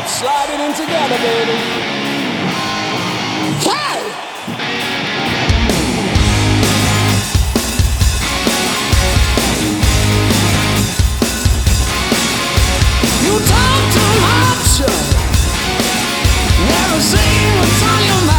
let's slide it in together, baby. Hey! You talk too much, never say what's on your mind.